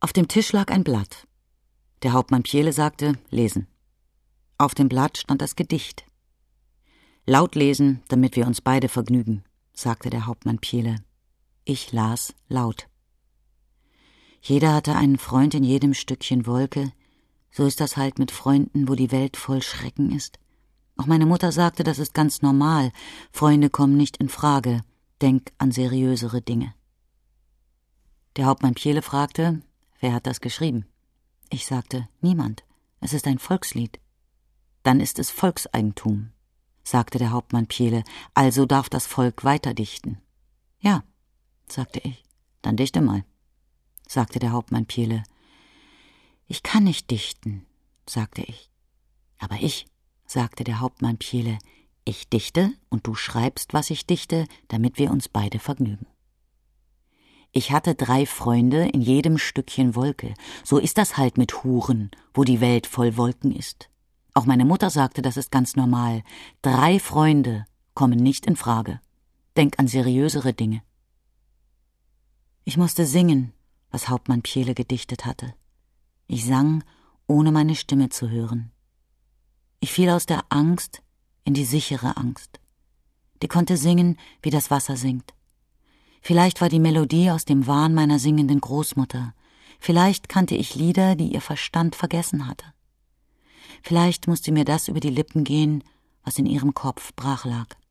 Auf dem Tisch lag ein Blatt. Der Hauptmann Piele sagte, lesen. Auf dem Blatt stand das Gedicht. Laut lesen, damit wir uns beide vergnügen, sagte der Hauptmann Piele. Ich las laut. Jeder hatte einen Freund in jedem Stückchen Wolke. So ist das halt mit Freunden, wo die Welt voll Schrecken ist. Auch meine Mutter sagte, das ist ganz normal. Freunde kommen nicht in Frage. Denk an seriösere Dinge. Der Hauptmann Piele fragte, wer hat das geschrieben? Ich sagte, niemand. Es ist ein Volkslied. Dann ist es Volkseigentum, sagte der Hauptmann Piele. Also darf das Volk weiter dichten. Ja, sagte ich. Dann dichte mal, sagte der Hauptmann Piele. Ich kann nicht dichten, sagte ich. Aber ich, sagte der Hauptmann Piele, ich dichte und du schreibst, was ich dichte, damit wir uns beide vergnügen. Ich hatte 3 Freunde in jedem Stückchen Wolke. So ist das halt mit Huren, wo die Welt voll Wolken ist. Auch meine Mutter sagte, das ist ganz normal. 3 Freunde kommen nicht in Frage. Denk an seriösere Dinge. Ich musste singen, was Hauptmann Piele gedichtet hatte. Ich sang, ohne meine Stimme zu hören. Ich fiel aus der Angst in die sichere Angst. Die konnte singen, wie das Wasser singt. Vielleicht war die Melodie aus dem Wahn meiner singenden Großmutter. Vielleicht kannte ich Lieder, die ihr Verstand vergessen hatte. Vielleicht musste mir das über die Lippen gehen, was in ihrem Kopf brach lag.